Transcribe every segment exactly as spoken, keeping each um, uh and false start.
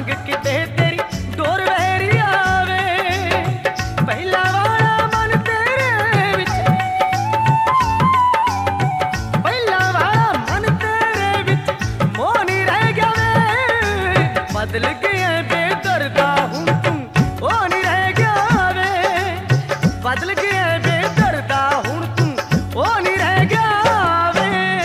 वांग किते तेरी डोर वहरी आवे। पहला वाला मन तेरे विच, पहला वाला मन तेरे विच मोह नहीं रह गया वे। बदल गया बेदर्दा हूं तू ओ नहीं रह गया वे। बदल गया बेदर्दा हूं तू ओ नहीं रह गया वे।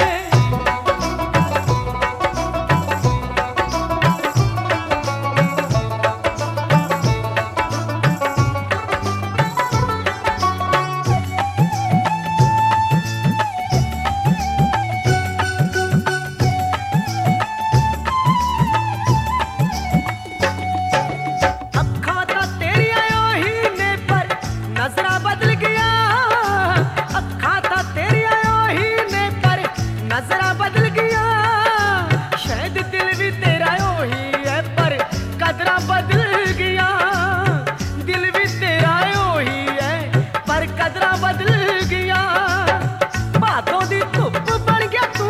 नजरा बदल गया शायद दिल भी तेरा ओही है पर कदरा बदल गया। दिल भी तेरा ओही है पर कदरा बदल गया। बातों दी धुप बन गया तू,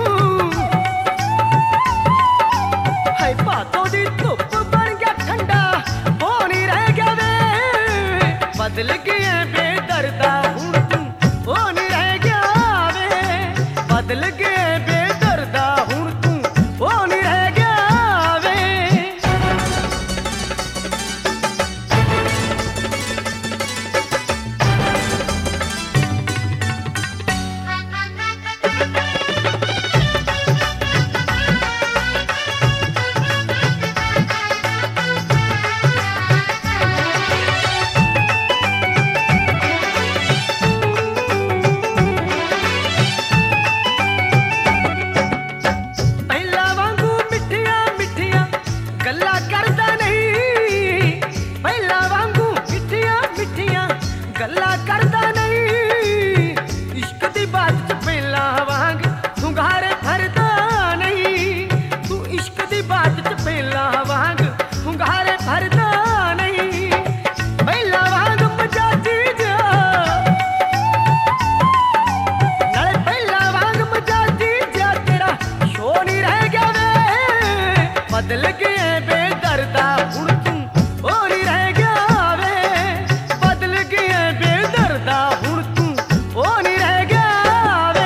है बातों दी धुप बन गया ठंडा वो नहीं रह गया वे। बदल गया बेदर्दा हूं तू वो नहीं रह गया वे। बदल गया गल्ला करदा नहीं। इश्क दी बात च पहला वांग हुंगारे भरदा नहीं। तू इश्क दी बात च पहला वांग हुंगारे भरदा नहीं। पहला वांग मजाजी जा नाले पहला वांग मजाजी जा तेरा शो नहीं रह गया वे। बदल गए बेदर्दा हुण तू ओ नहीं रह गया वे। बदल गए बेदर्दा हुण तू ओ नहीं रह गया वे।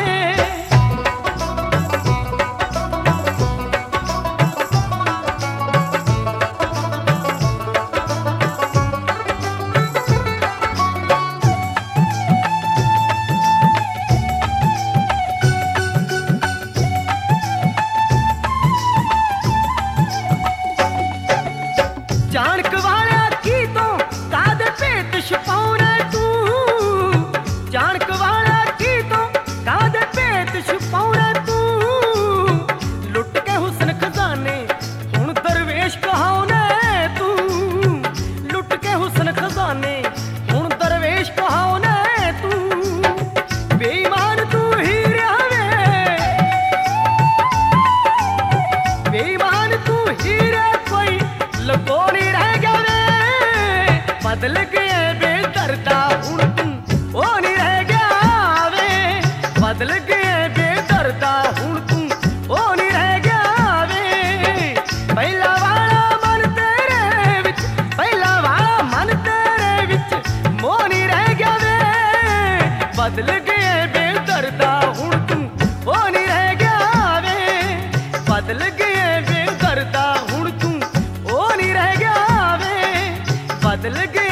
जानक वाला की तो कादे भेत छुपाउना तू। जानक वाला की तो कादे भेत छुपाउना तू। लुट के हुस्न खजाने हुण दरवेश कहाउना तू। लुट के हुस्न खजाने हुण दरवेश कहाउना तू। बेईमान तू ही रहा वे, बेईमान तू ही रहा कोई लगो नहीं रह गया वे। बदल गए बेदर्दा हुण तू ओ नहीं रह गया वे। बदल गए बेदर्दा हुण तू ओ नहीं रह गया वे। पहला वाला मन तेरे विच, पहला वाला मन तेरे विच मोह नहीं रह गया वे। बदल गए बेदर्दा हुण तू ओ नहीं रह गया वे। बदल गए बेदर्दा हुण तू ओ नहीं रह गया वे। बदल गए